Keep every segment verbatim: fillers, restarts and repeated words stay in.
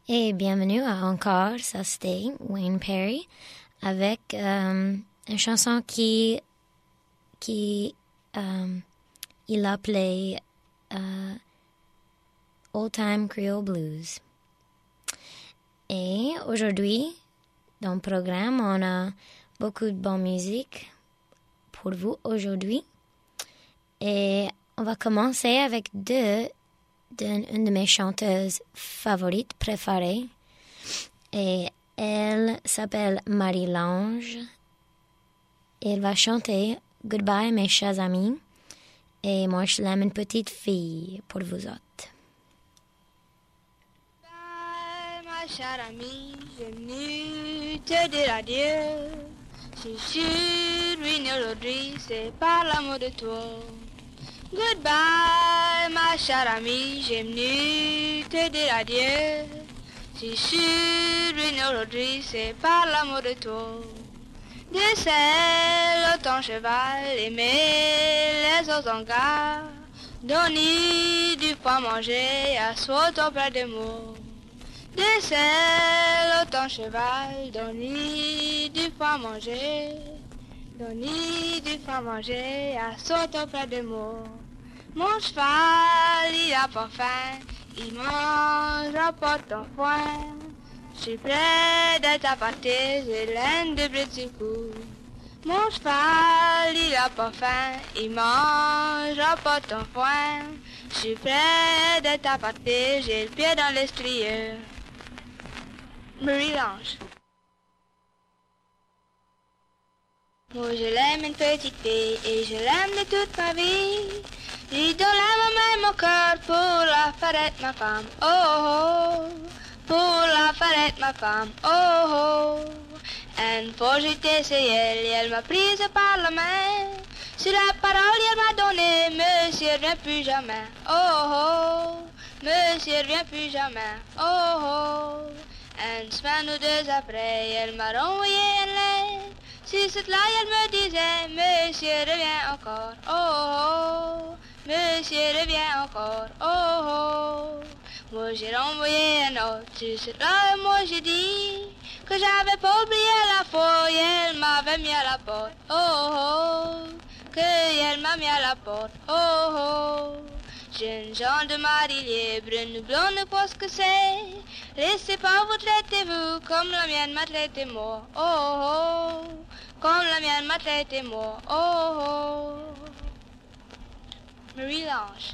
Et bienvenue à encore, ça c'était Wayne Perry avec euh, une chanson qui qui euh, il appelait euh, Old Time Creole Blues. Et aujourd'hui, dans le programme, on a beaucoup de bonne musique pour vous aujourd'hui. Et on va commencer avec deux d'une de mes chanteuses favorites, préférées. Et elle s'appelle Marie-Lange. Elle va chanter Goodbye, mes chers amis. Et moi, je l'aime une petite fille pour vous autres. Goodbye, ma chère amie, j'ai venu te dire adieu. Je suis ruinée aujourd'hui, c'est par l'amour de toi. Goodbye, ma chère amie, j'ai venu te dire adieu. Si je suis ruinée aujourd'hui, c'est par l'amour de toi. Descends ton cheval, aimer les autres en gare. Donner du pain à manger, assois auprès de moi. Descends ton cheval, donner du pain à manger. Donner du pain à manger, assois auprès de moi. Mon cheval, il a pas faim, il mange pas ton foin. Je suis près d'être aparté, j'ai l'aine de brûler. Mon cheval, il a pas faim, il mange pas ton foin. Je suis près d'être aparté, j'ai le pied dans l'estrier. Marie-Lange. Moi je l'aime une petite fille et je l'aime de toute ma vie. Lui donne la main et mon cœur pour la faire être ma femme, oh oh, pour la faire être ma femme, oh oh. Une fois j'étais chez elle et elle m'a prise par la main. Sur la parole elle m'a donné, monsieur reviens plus jamais, oh oh, monsieur reviens plus jamais, oh oh. Une semaine ou deux après, elle m'a renvoyé un lait. Sur cette là elle me disait, monsieur reviens encore, oh oh. Monsieur revient encore, oh oh. Moi j'ai renvoyé un autre, sur ce là moi j'ai dit que j'avais pas oublié la fois, et elle m'avait mis à la porte, oh oh. Que elle m'a mis à la porte, oh oh. Jeune gens de Marie libre, une blonde pas ce que c'est. Laissez pas vous traiter vous comme la mienne m'a traité moi, oh oh. Comme la mienne m'a traité moi, oh oh. Marie-Lange.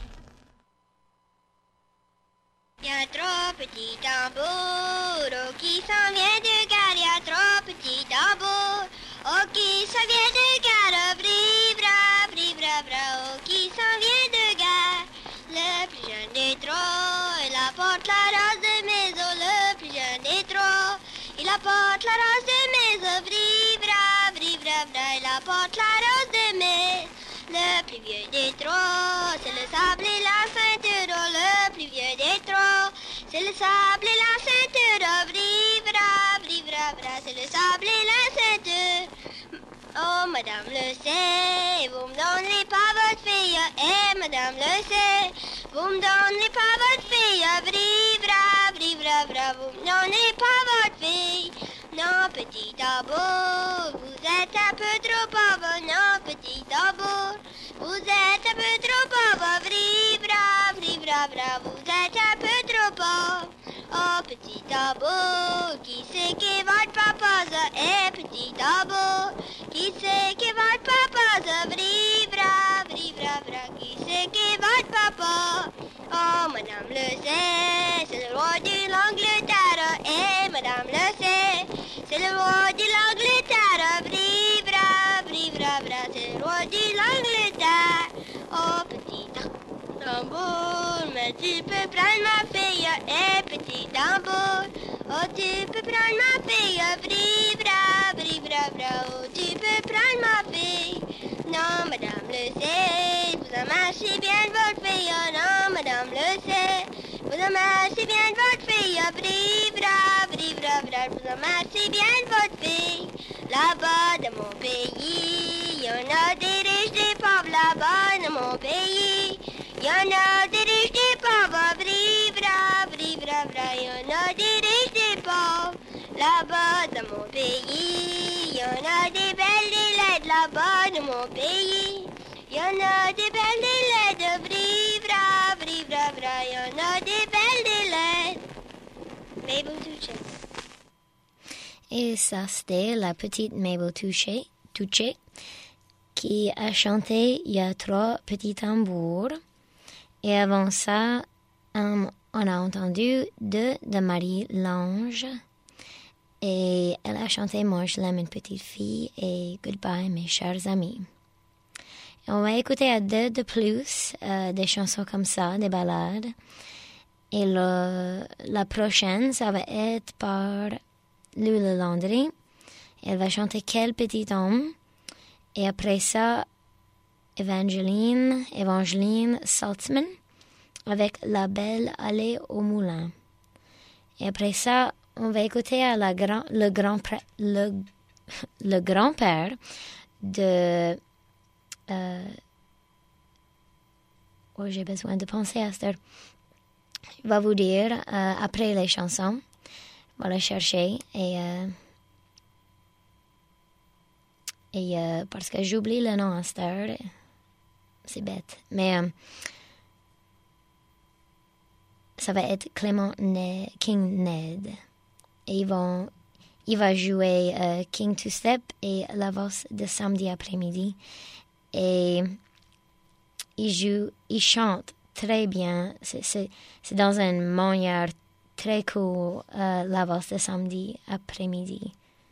Il y a trois petits tambours, oh qui s'en vient de gare, il y a trois petits tambours, oh qui s'en vient de gare, bri-bra, bri-bra, bra, oh qui s'en vient de gare. Le plus jeune des trois, il apporte la race de maison, le plus jeune des trois, il apporte la race de maison, bri-bra, bri-bra, bra, il apporte la race de maison. Le plus vieux des trois, c'est le sable et la ceinture. Oh, le plus vieux des trois, c'est le sable et la ceinture. Oh, bri-bra, bri-bra, bra, c'est le sable et la ceinture. Oh, madame le sait, vous me donnerez pas votre fille. Eh, madame le sait, vous me donnerez pas votre fille. Bri-bra, bri-bra, bra, vous me donnerez pas votre fille. Non, petit tambour, vous êtes un peu trop pauvre. Non, petit tambour, vous êtes un peu trop pauvre. Bri-bra, bri-bra, bra, vous êtes un peu trop pauvre. Oh, petit tambour, qui c'est qui est votre papa? Eh, petit tambour, qui c'est qui est votre papa? Bri-bra, bri-bra, bra, qui c'est qui est votre papa? Oh, madame le sait, c'est le roi de l'Angleterre. Eh, madame le sait, c'est le roi de l'Angleterre, bri-bra, bri-bra, bra, c'est le roi de l'Angleterre. Oh, petit tambour, mais tu peux prendre ma fille, eh, petit tambour. Oh, tu peux prendre ma fille, bri-bra, bri-bra, bra, oh, tu peux prendre ma fille. Non, madame le sait, vous amassez bien votre fille, oh, non, madame le sait, vous amassez bien votre fille, bri-bra, bri-bra, bra, vous amassez bien votre fille. Là-bas dans mon pays, y en a des riches, des pauvres, là-bas dans mon pays. Y en a des riches, des pauvres, bri-bra, bri-bra, bra, y en a des riches. là-bas de mon pays. Y en a des belles des laits de vrivra, vrivra, vra. Y en a des belles des laits. Mabel Tucci. Et ça, c'était la petite Mabel Tucci, Tucci qui a chanté Il y a trois petits tambours. Et avant ça, um, on a entendu deux de Marie Lange. Et elle a chanté Moi je l'aime une petite fille et Goodbye mes chers amis. Et on va écouter à deux de plus euh, des chansons comme ça, des ballades. Et le, la prochaine, ça va être par Lula Landry. Elle va chanter Quel petit homme. Et après ça, Evangeline, Evangeline Saltzman avec La belle allée au moulin. Et après ça, on va écouter à la grand, le, grand, le, le grand-père de... Euh, oh, j'ai besoin de penser à ça. Je vais vous dire euh, après les chansons. On va la chercher et... Euh, Et euh, parce que j'oublie le nom à cette heure, c'est bête. Mais euh, ça va être Clément Ned, King Ned. Et ils vont, il va jouer euh, King Two Step et la valse de samedi après-midi. Et il joue, il chante très bien. C'est, c'est, c'est dans une manière très cool, euh, la valse de samedi après-midi.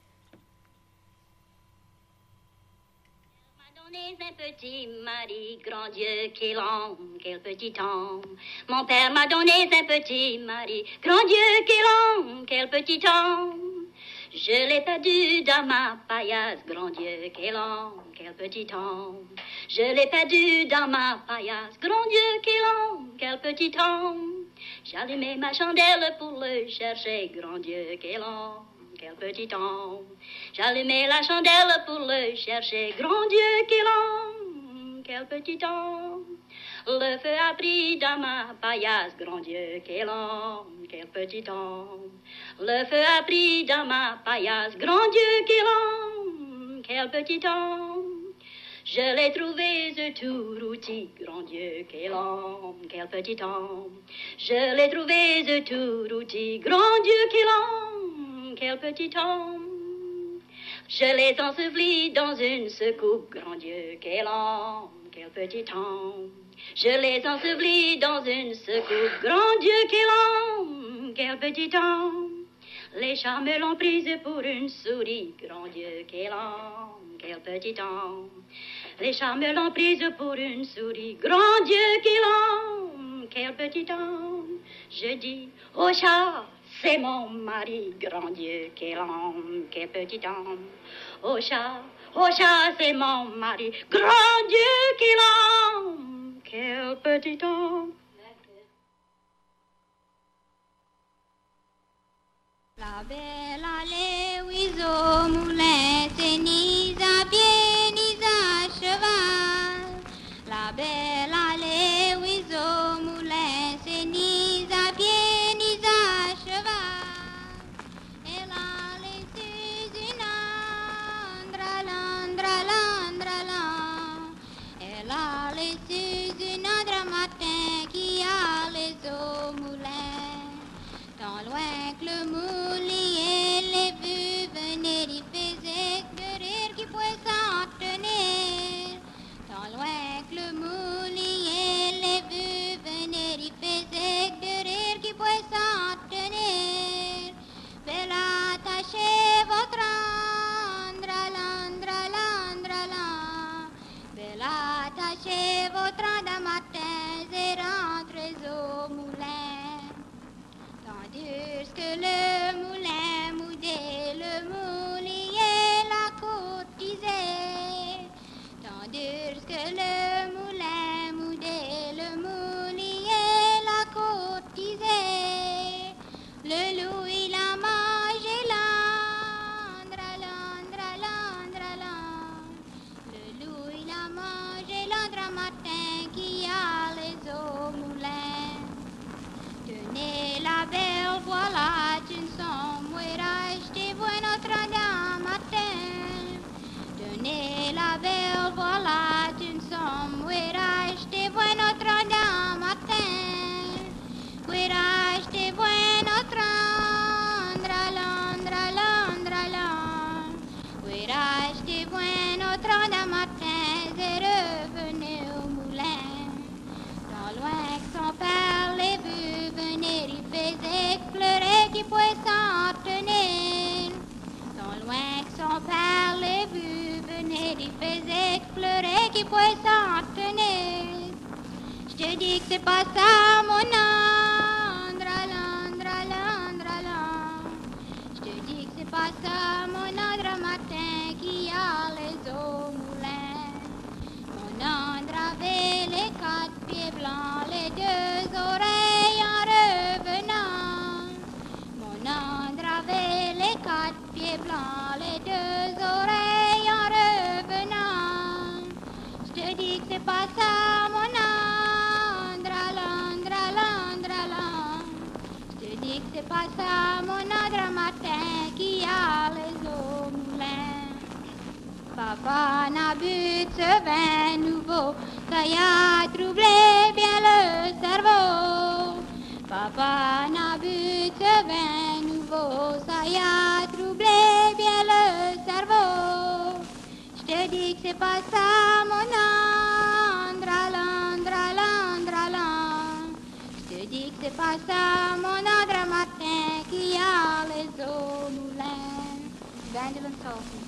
Un petit mari, grand Dieu, quel homme, quel petit homme. Mon père m'a donné un petit mari, grand Dieu, quel homme, quel petit homme. Je l'ai perdu dans ma paillasse, grand Dieu, quel homme, quel petit homme. Je l'ai perdu dans ma paillasse, grand Dieu, quel homme, quel petit homme. J'allumais ma chandelle pour le chercher, grand Dieu, quel homme. Quel petit homme, j'allumais la chandelle pour le chercher. Grand Dieu, quel homme, quel petit homme. Le feu a pris dans ma paillasse. Grand Dieu, quel homme, quel petit homme. Le feu a pris dans ma paillasse. Grand Dieu, quel homme, quel petit homme. Je l'ai trouvé tout routi, grand Dieu, quel homme, quel petit homme. Je l'ai trouvé tout routi, grand Dieu, quel homme, quel petit homme. Je l'ai enseveli dans une secoupe, grand Dieu, quel homme, quel petit homme. Je l'ai enseveli dans une secoupe, grand Dieu, quel homme, quel petit homme. Les chats me l'ont prise pour une souris, grand Dieu, quel homme, quel petit homme. Les chats me l'ont prise pour une souris, grand Dieu, quel homme, quel petit homme. Je dis, oh chat, c'est mon mari, grand Dieu, quel homme, quel petit homme. Oh chat, oh chat, c'est mon mari, grand Dieu, quel homme, quel petit homme. La belle allée, oui, au moulin, c'est ni à pied, ni à cheval. La belle allée, oui, au moulin, c'est ni à pied, ni à cheval. Elle allait sur une andra, landra, landra, landra. Elle allait sur une andra matin qui allait au moulin. Tant loin que le moulier, les vues venaient, il faisait de rire qui pouvait s'en tenir. Tant loin que le moulier, les vues venaient, il faisait de rire qui pouvait s'en tenir. Belle attachez votre andra, landra, landra, landra. Belle attachez votre andra matin et rentrez au moulin. Tandis que le moulin moudait, le moulier la courtisait. Tandis que le moulin moudait, le moulier la courtisait. Le loup il a mangé l'andra, l'andra, l'andra, l'andra. Le loup il a mangé l'andra matin qui allait au moulin. Tenez la belle, voilà une somme, où racheter vous Notre-Dame matin. Tenez la belle. pleurer qui pourrait s'en tenir. Je te dis que c'est pas ça, mon âne, dralan, dralan, dralan. Je te dis que c'est pas ça, mon âne, matin qui a les eaux moulins. Mon âne avait les quatre pieds blancs, les deux oreilles en revenant. Mon âne avait les quatre pieds blancs, les deux oreilles en revenant. Je te dis que c'est pas ça, mon âne, dralan, dralan, dralan. Je te dis que c'est pas ça, mon âne, matin qui a les eaux moulins. Papa n'a bu de ce vin nouveau, ça y a troublé bien le cerveau. Papa n'a bu de ce vin nouveau, ça y a troublé bien le cerveau. Je te dis que c'est pas ça, mon âne, dralan, dralan, dralan. Je te dis que c'est pas ça, mon âne, matin qui a les eaux moulins. Evangeline Salton.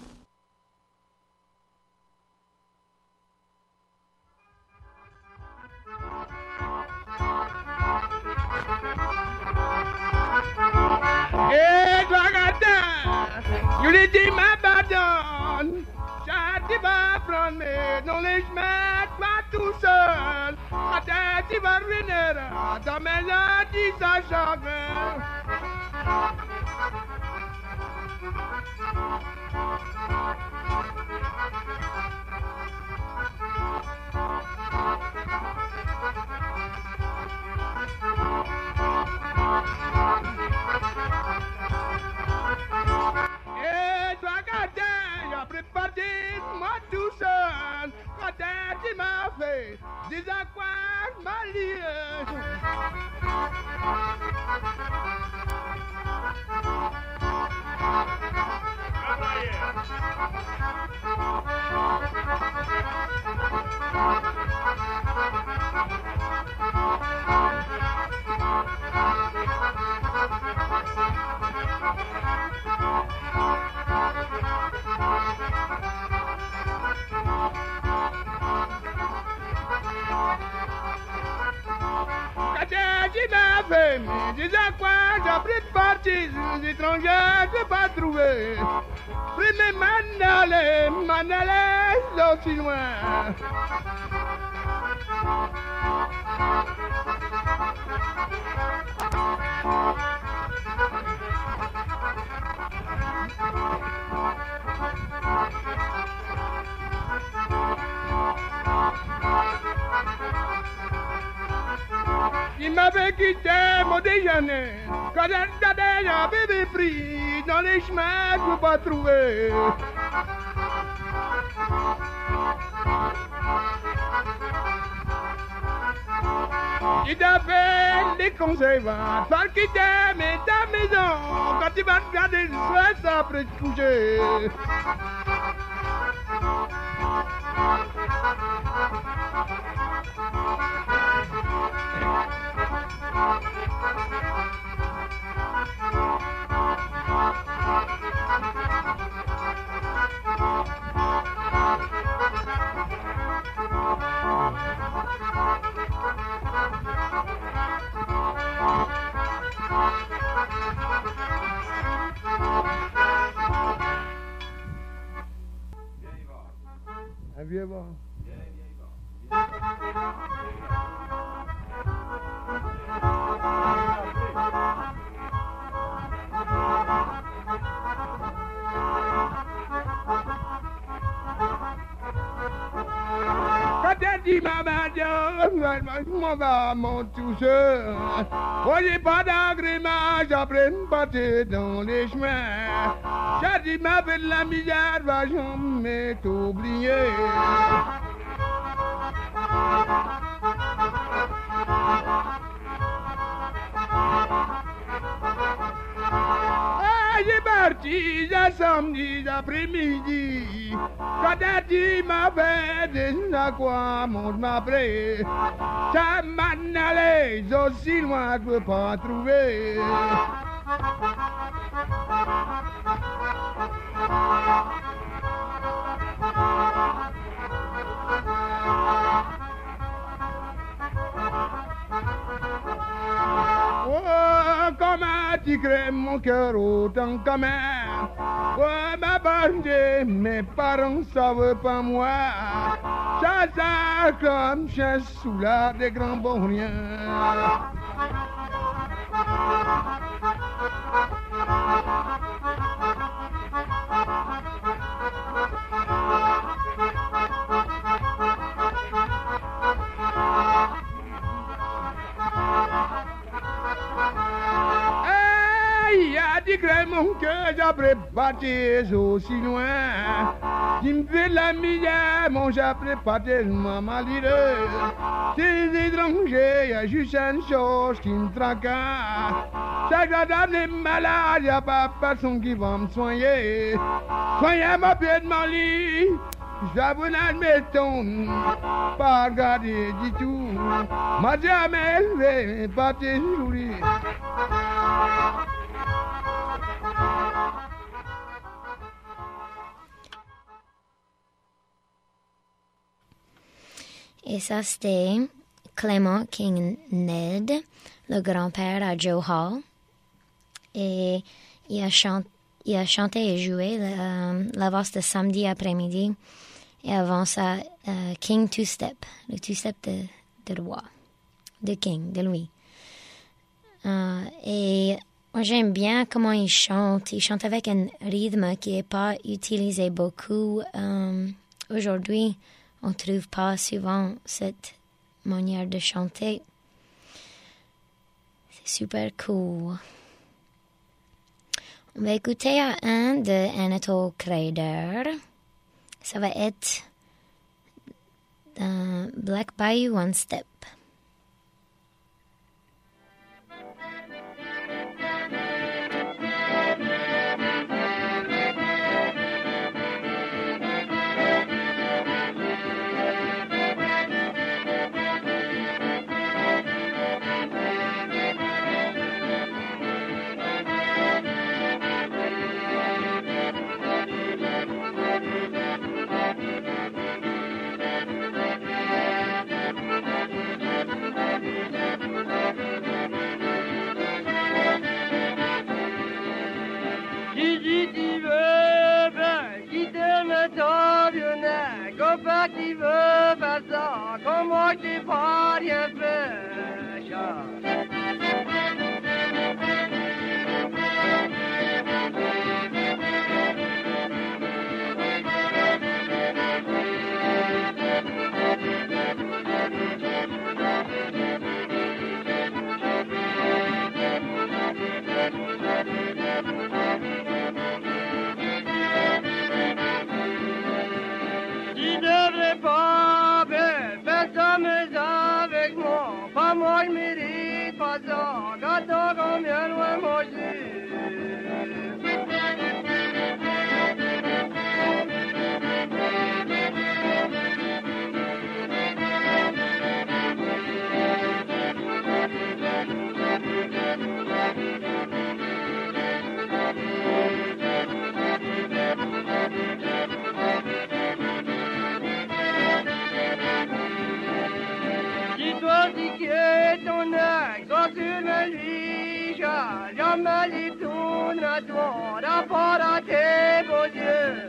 Et toi, gâteau, you l'as dit, ma pardonne. Tu vas prendre dans les chemins, pas tout seul. Attends, tu vas revenir dans mes lundi, ça chagrin. Et toi, gâteau, j'ai pris parti, moi tout seul. Quand tu m'as fait, dis à quoi ma liée. Tu m'as fait, mais dis à quoi j'ai pris de partie, les étrangers, je n'ai pas trouvé. Pris mes mandalés, mandalés, aussi loin. Il m'avait quitté mon déjeuner. Quand j'avais un bébé pris dans les chemins, je ne peux pas trouver. Il t'appelle des conseils, va faire quitter mais ta maison. Quand tu vas regarder le soir, ça après te coucher. Un vieux vent. Quand elle dit ma madame, m'en va mon tout seul. Oh, j'ai pas d'agrément, j'apprends pas dans les chemins. J'ai dit ma belle la misère va jamais t'oublier. J'ai parti un samedi après-midi. Quand elle dit ma belle, des aquas monte m'après. Ça m'en allait aussi loin, je peux pas trouver. tu crées mon cœur autant quand même. Ouais, ma bande, mes parents savent pas moi. Ça, ça, comme chien sous la des grands bons riens. Mon cœur, j'apprends bâtir aussi loin. Tu me fais la misère, mon j'apprends bâtir maman lire. C'est étranger, y a juste une chose qui me tracasse. Chaque dame est malade, y a pas personne qui va me soigner. Soignez ma pied de mon lit. J'avoue n'admettons pas regarder du tout. M'a jamais élevé, pas tes souris. Et ça, c'était Clément King Ned, le grand-père à Joe Hall. Et il a, chant, il a chanté et joué la, la valse de samedi après-midi. Et avant ça, uh, King Two-Step, le Two-Step de, de roi, de King, de Louis. Uh, et moi, j'aime bien comment il chante. Il chante avec un rythme qui n'est pas utilisé beaucoup um, aujourd'hui. On ne trouve pas souvent cette manière de chanter. C'est super cool. On va écouter un de Anatole Craider. Ça va être uh, Black Bayou One Step. Qui veut faire ça, comme moi qui pas rien fait. Moi, je mérite pas ça, gâteau combien loin moi je ton œil, quand tu me lis, jamais les tourne à toi, rapport à tes beaux yeux.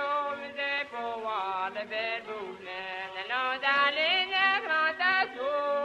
Allons dans les grands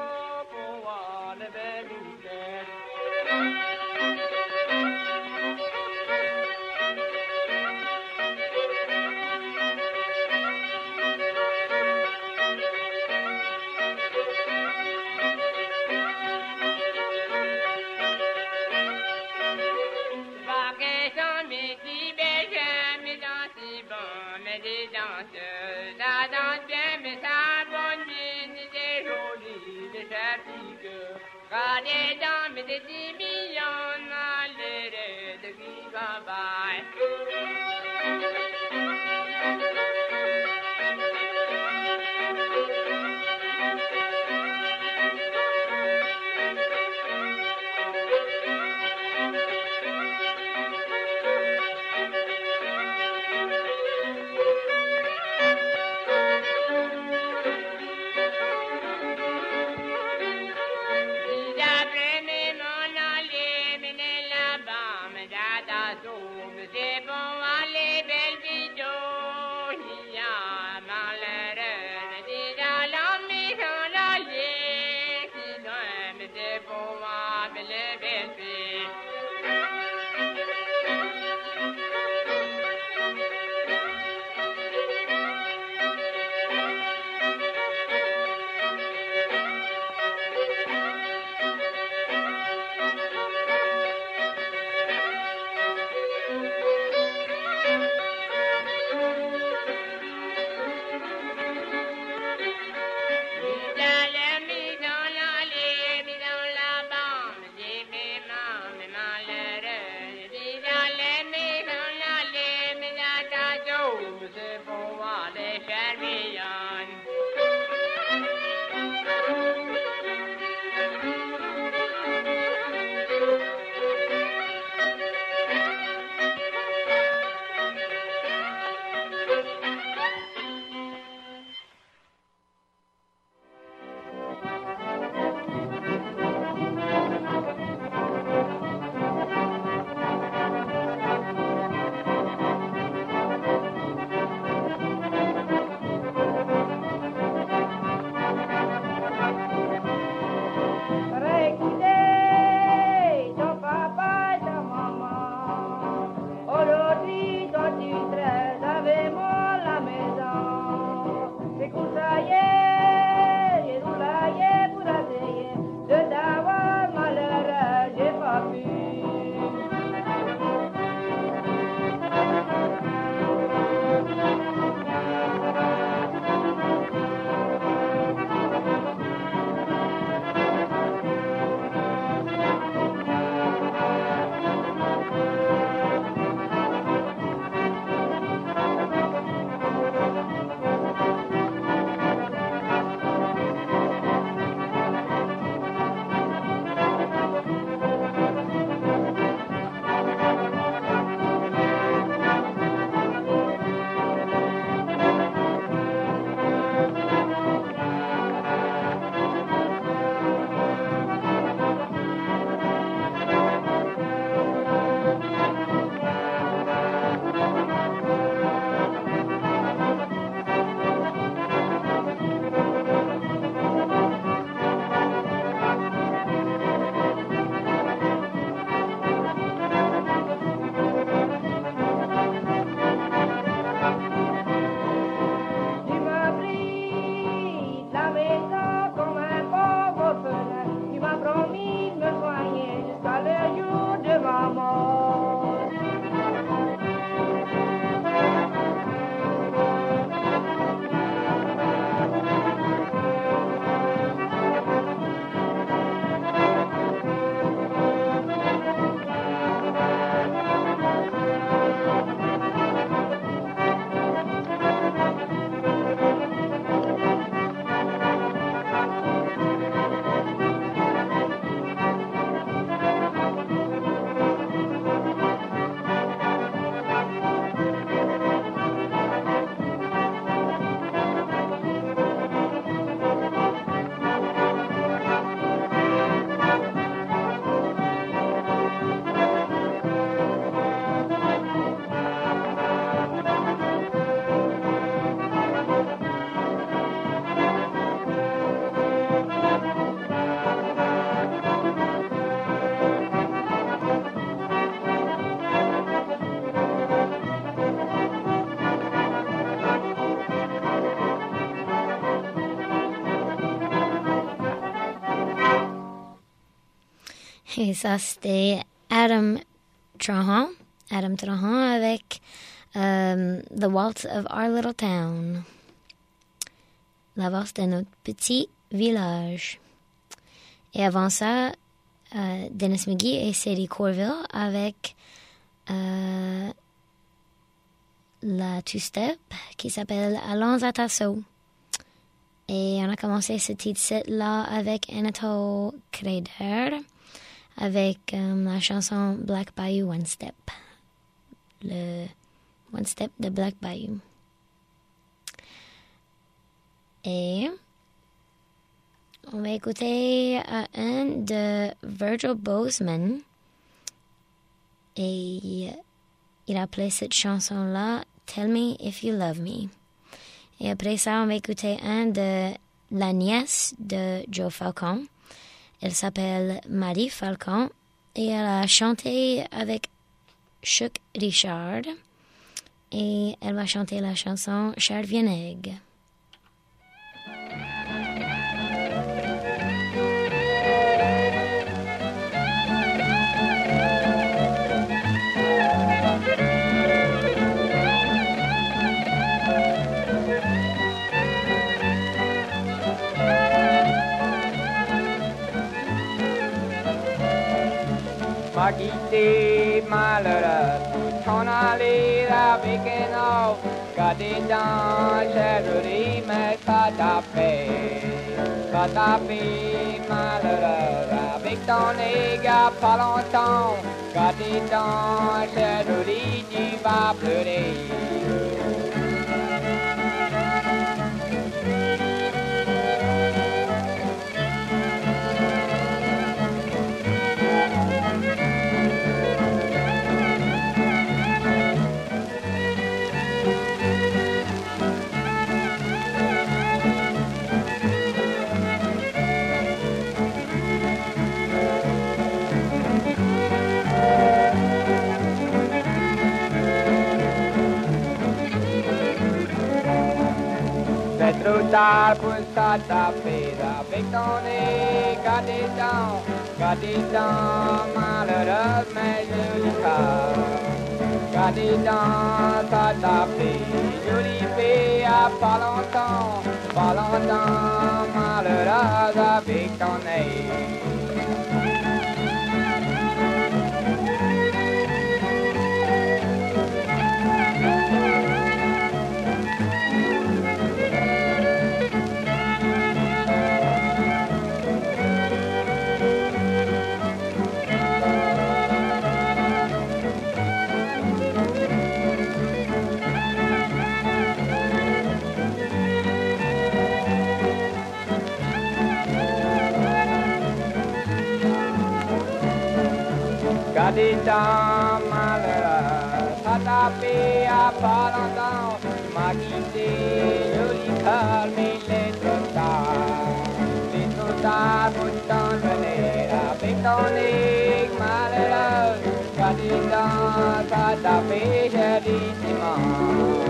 mais des dix millions malheureux de qui bye-bye. Et ça, c'était Adam Trahan, Adam Trahan avec um, The Waltz of Our Little Town. La valse de notre petit village. Et avant ça, euh, Dennis McGee et Sadie Corville avec euh, la two-step qui s'appelle Allons à Tasso. Et on a commencé ce titre-là avec Anatole Creder avec euh, la chanson Black Bayou One Step. Le One Step de Black Bayou. Et on va écouter euh, un de Virgil Boseman. Et il a appelé cette chanson-là Tell Me If You Love Me. Et après ça, on va écouter un de la nièce de Joe Falcon. Elle s'appelle Marie Falcon et elle a chanté avec Chuck Richard. Et elle va chanter la chanson Chardonnay. M'a quitté malheureux, tout en allé avec un autre. Gardé dans chérie, mais ça t'a fait, ça t'a fait malheureux. Avec ton égard pas longtemps, gardé dans chérie, tu vas pleurer. C'est trop tard pour ça taper avec ton nez, gardez dans, gardez dans, malheureux mais joli cas. Gardez dans, ça taper, jolie fille à pas longtemps, pas longtemps, malheureux avec ton nez. Gardez dans malheureux, ça tapé à pas longtemps, m'a quitté, joli cœur, mais il est trop tard. Il est trop tard pour t'en venir avec ton nez malheureux. Gardez dans, ça tapé, j'ai dit dimanche.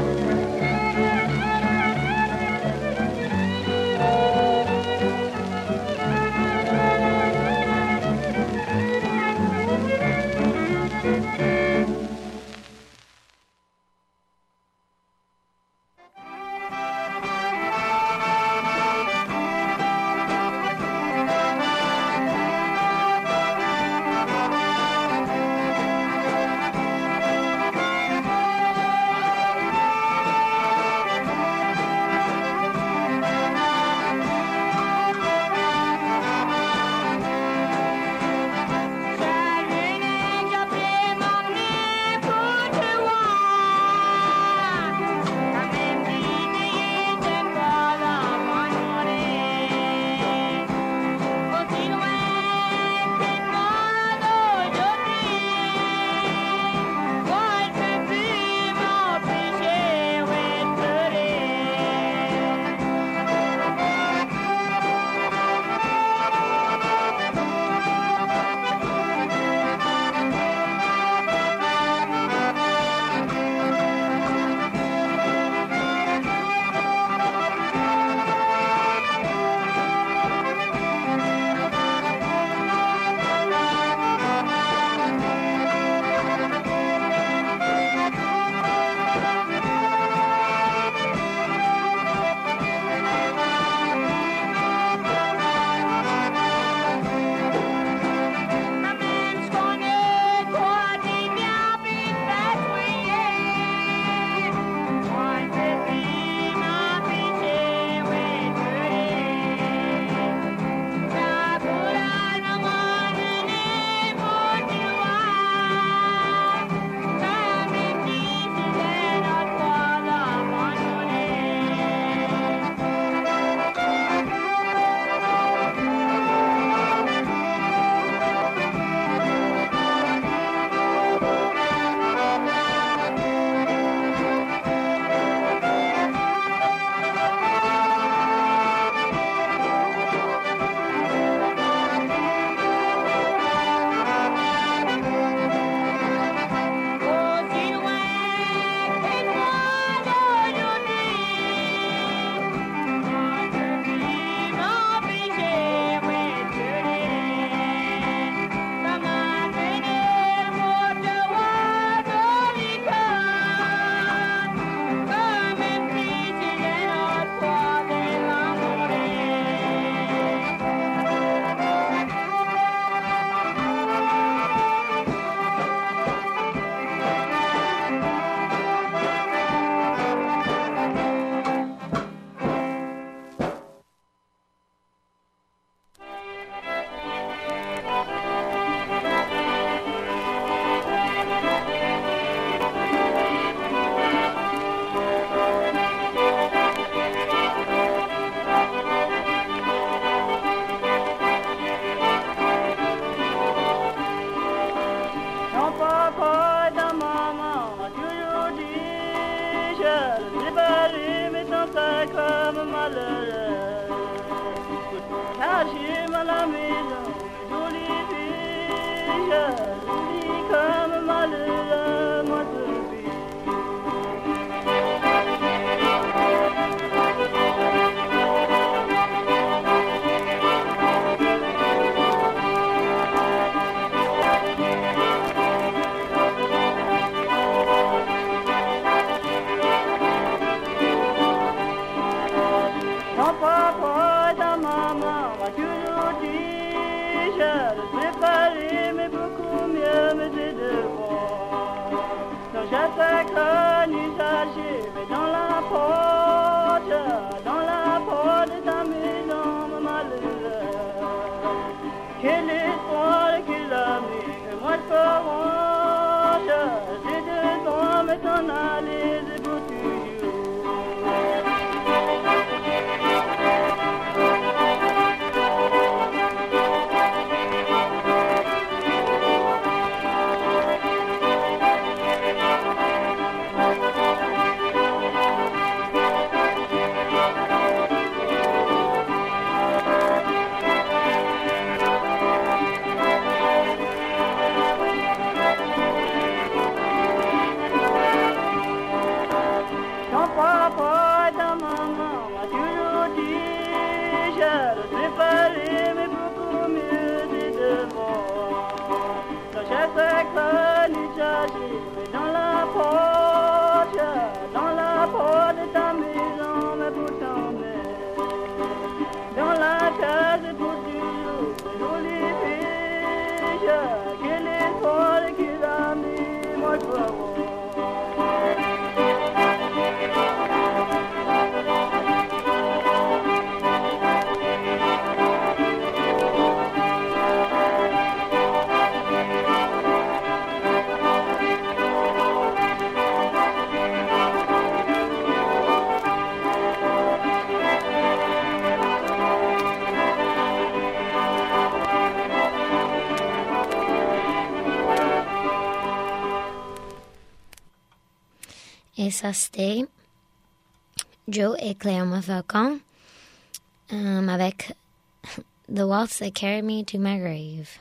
sais comme malheureux. Caché à la maison, jolie fille, je vis comme malheureux, moi je vis. Ton papa et ta maman m'a toujours dit, je le préparer, mais beaucoup mieux me tes devoirs. Donc je t'ai connu s'archiver dans la porte, dans la porte de ta maison, mon malheureux. Quelle histoire qu'il a mis, et moi je peux ranger, c'est de toi, mais t'en allais, c'est pour toujours. Ton papa et ta maman m'a toujours dit, je le préparer, mais beaucoup mieux des devoirs. Quand je sais que nous cherchons dans la porte, dans la porte de ta maison, mais pour t'emmener dans la case pour toujours, jolie fille, quelle histoire qu'il a mis, moi je peux voir. Et ça, c'était Joe et Cléoma Falcon um, avec The Waltz That Carried Me to My Grave.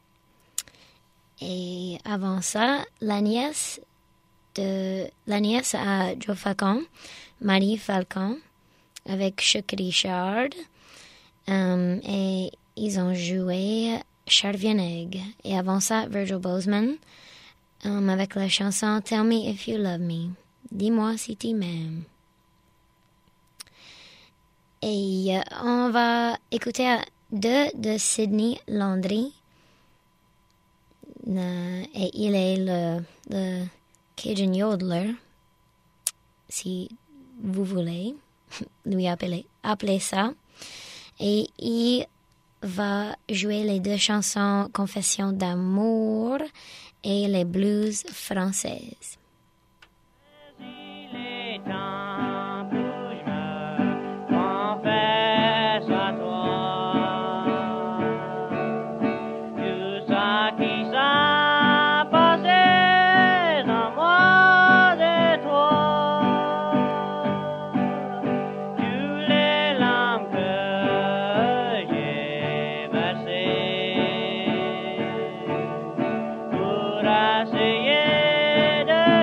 Et avant ça, la nièce de la nièce à Joe Falcon, Marie Falcon, avec Chuck Richard. Um, et ils ont joué Charvieneg. Et avant ça, Virgil Boseman um, avec la chanson Tell Me If You Love Me. Dis-moi si tu m'aimes. Et euh, on va écouter deux de Sidney Landry. Euh, et il est le, le Cajun Yodeler, si vous voulez lui appeler, appeler ça. Et il va jouer les deux chansons Confession d'amour et les blues françaises. Essayer de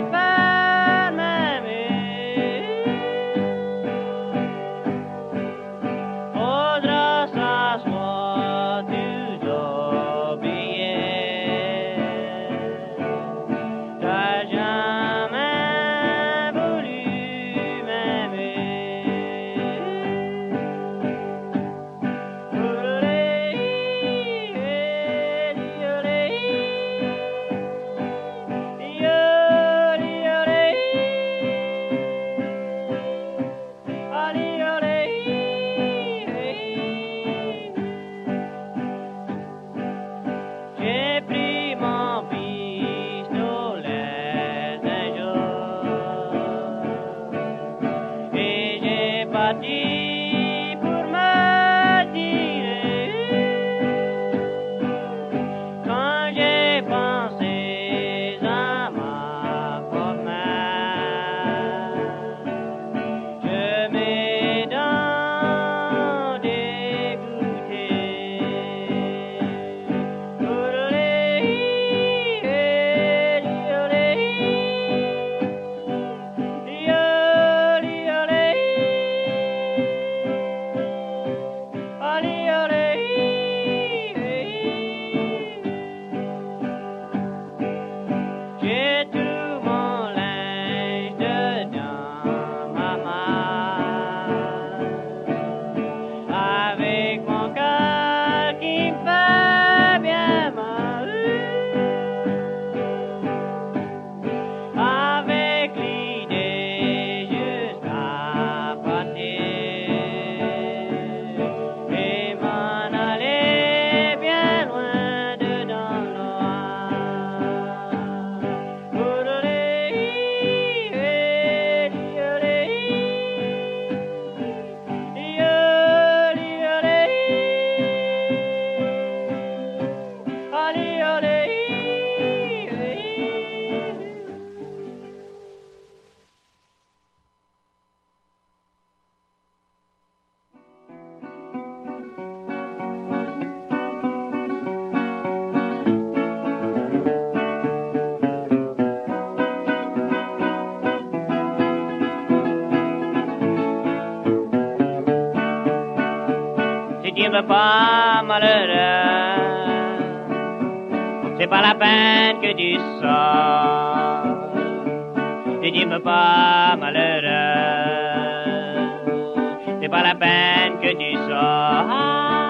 dis-moi pas malheureux, c'est pas la peine que tu sors. Ne dis-moi pas malheureux, c'est pas la peine que tu sors.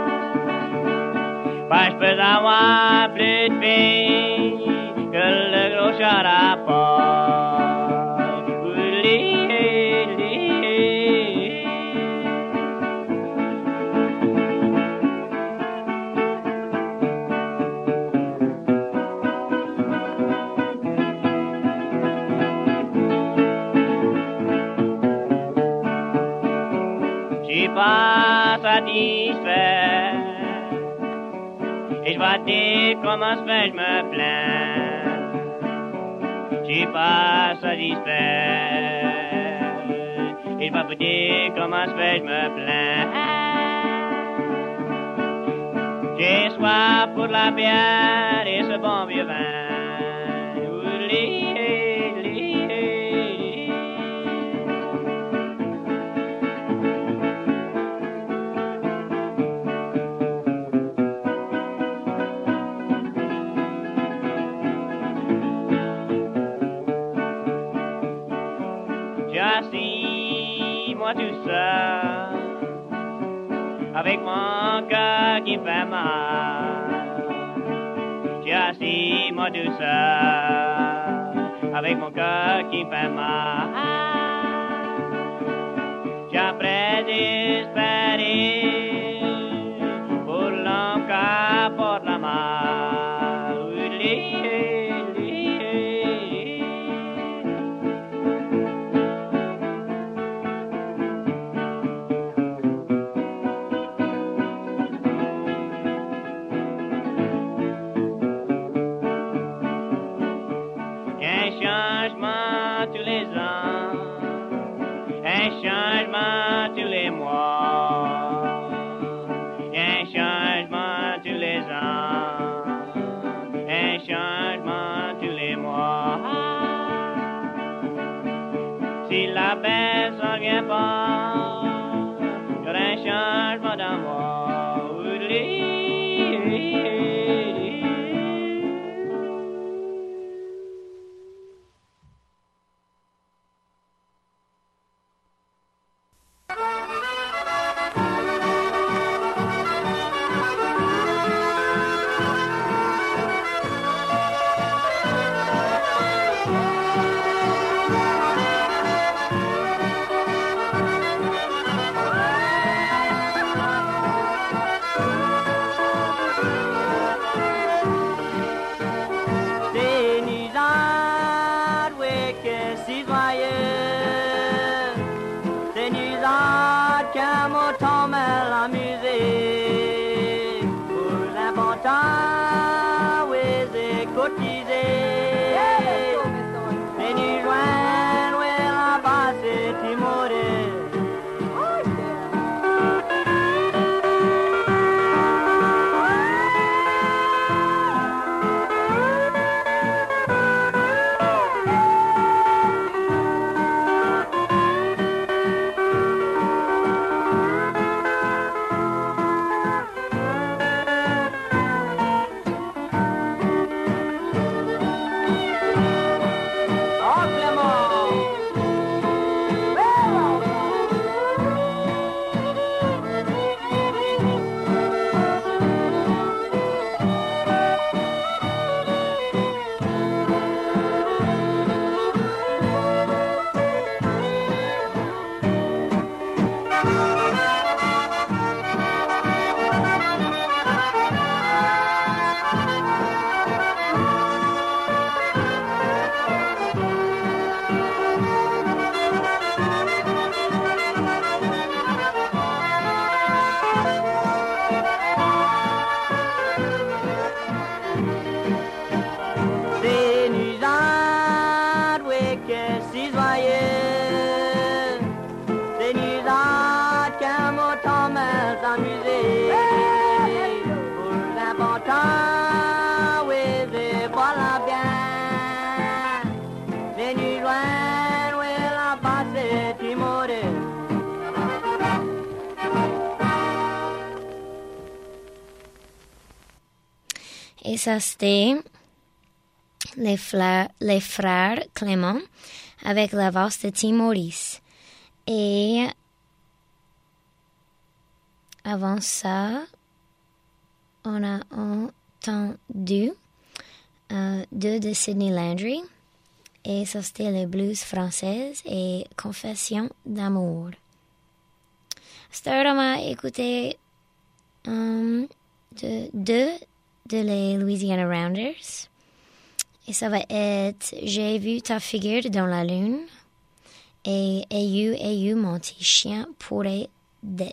Pas je peux avoir plus de filles que le gros chat à porte. Oubliez, oubliez. Je suis pas satisfait. Et je vais te dire comment se fait, je me plains. Je suis pas satisfait. Et je vais vous dire comment se fait, je me plains. J'ai soif pour la bière et ce bon vieux vin. Oubliez, oubliez. Assis, moi tout seul, avec mon cœur qui fait mal. J'ai assis, moi tout seul, avec mon cœur qui fait mal. J'ai désespéré pour l'homme qui porte la main. Oubliez, oubliez. Un changement tous les ans, un changement tous les mois, un changement tous les ans, un changement tous les mois. Si la paix s'en vient pas, il y aura un changement dans moi. Oubliez. Et ça, c'était les, fla- les frères Clément avec la valse de Tim Maurice. Et avant ça, on a entendu euh, deux de Sidney Landry. Et ça, c'était les blues françaises et Confession d'amour. Start, on m'a écouté um, de, deux de les Louisiana Rounders. Et ça va être J'ai vu ta figure dans la lune et Ayou, ayou, mon petit chien pourrait d'être.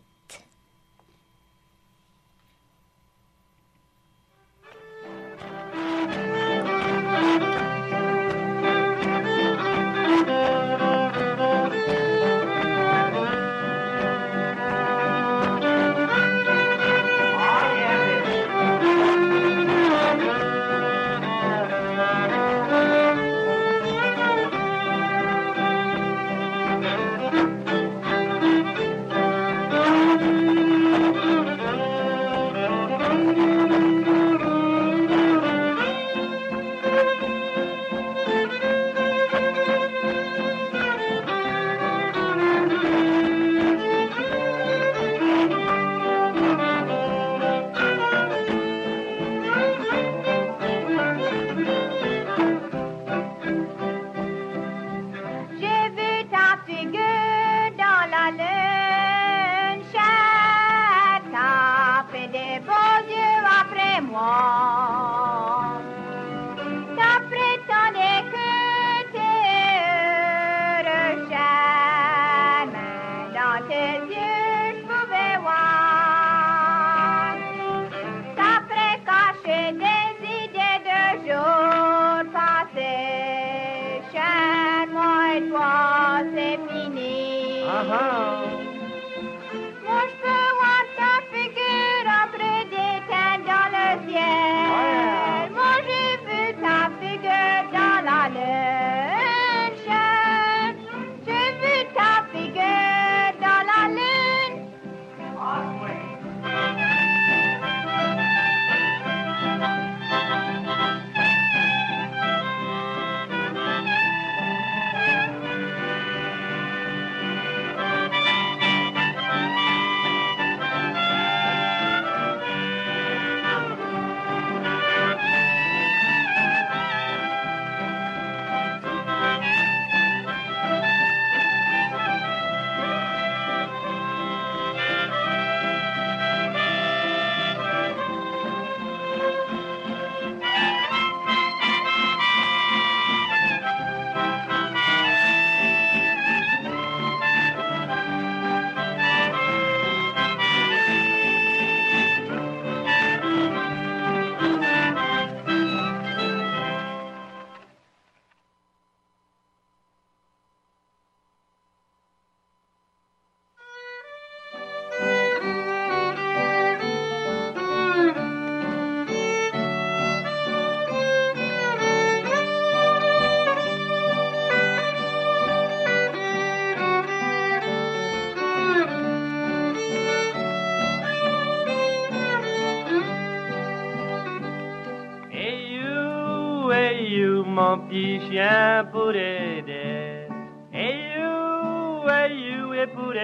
Mon petit chien pour aider, et you, et you, et pour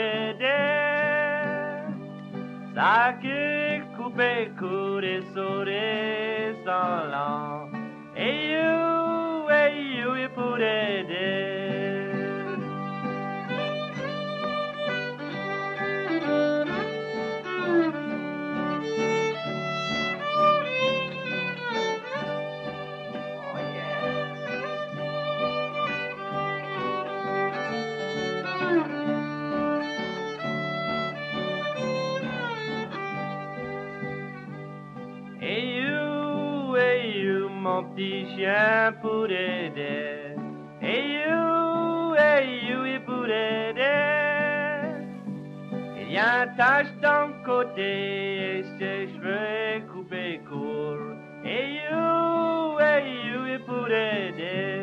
aider, ça qui coupe et court et saurait sans l'an, et you, et you, et pour aider. Mon petit chien pour aider, et you, et you, et pour aider. Il y a une tache d'un côté et ses cheveux coupés courts, et you, et you, et pour aider.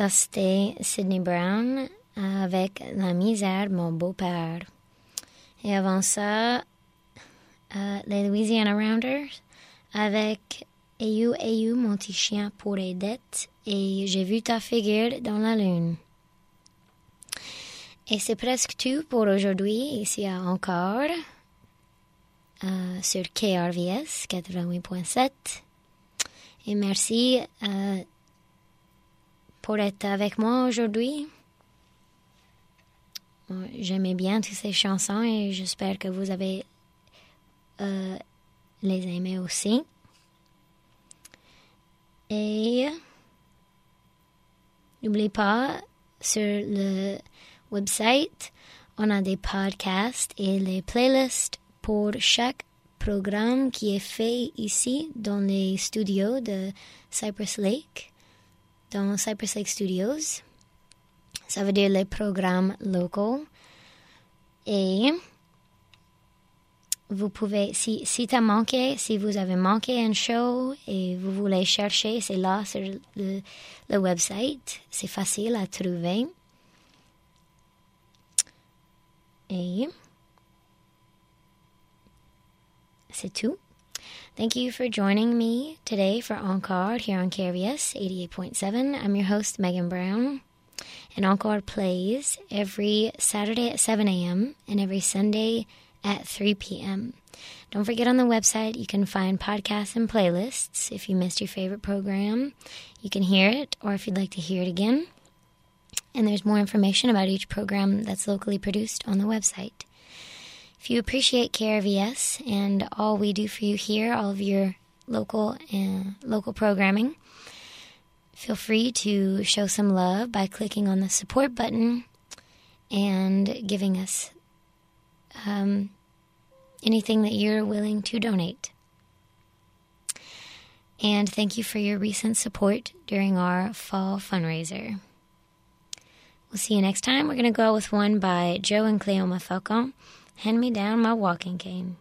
Ça, c'était Sidney Brown avec La misère de mon beau-père. Et avant ça, euh, les Louisiana Rounders avec Ayou, ayou, mon petit chien pour les dettes et J'ai vu ta figure dans la lune. Et c'est presque tout pour aujourd'hui, ici à Encore, euh, sur K R V S quatre-vingt-huit point sept. Et merci euh, pour être avec moi aujourd'hui. J'aimais bien toutes ces chansons et j'espère que vous avez euh, les aimées aussi. Et n'oubliez pas, sur le website, on a des podcasts et les playlists pour chaque programme qui est fait ici dans les studios de Cypress Lake, dans Cypress Lake Studios. Ça veut dire les programmes locaux. Et vous pouvez, si, si t'as manqué, si vous avez manqué un show et vous voulez chercher, c'est là sur le, le website. C'est facile à trouver. Et c'est tout. Thank you for joining me today for Encore here on K R V S eighty-eight point seven. I'm your host, Megan Brown. And Encore plays every Saturday at seven a.m. and every Sunday at three p.m. Don't forget, on the website you can find podcasts and playlists. If you missed your favorite program, you can hear it, or if you'd like to hear it again. And there's more information about each program that's locally produced on the website. If you appreciate K R V S and all we do for you here, all of your local uh, local programming, feel free to show some love by clicking on the support button and giving us um, anything that you're willing to donate. And thank you for your recent support during our fall fundraiser. We'll see you next time. We're going to go with one by Joe and Cleoma Falcon, Hand Me Down My Walking Cane.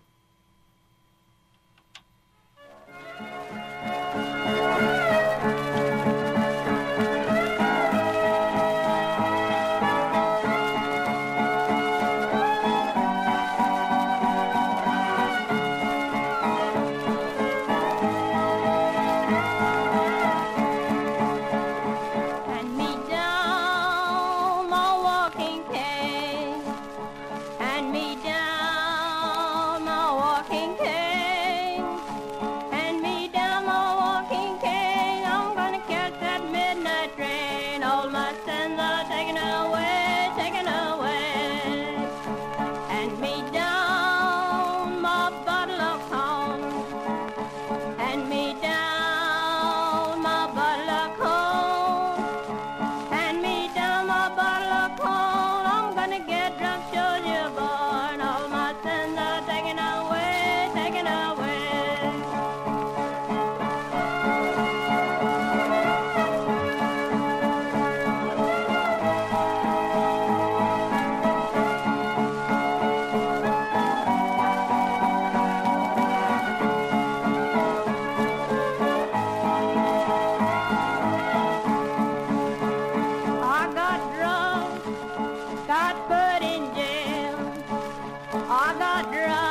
Got put in jail. I got drugged.